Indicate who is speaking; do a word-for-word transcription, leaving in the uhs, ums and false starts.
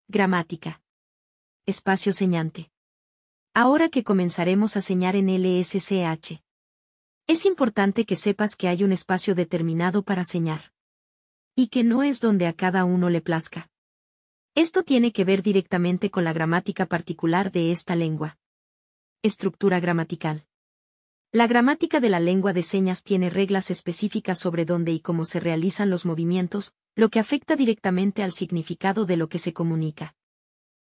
Speaker 1: Gramática. Espacio señante. Ahora que comenzaremos a señar en L S C H. Es importante que sepas que hay un espacio determinado para señar. Y que no es donde a cada uno le plazca. Esto tiene que ver directamente con la gramática particular de esta lengua. Estructura gramatical. La gramática de la lengua de señas tiene reglas específicas sobre dónde y cómo se realizan los movimientos, lo que afecta directamente al significado de lo que se comunica.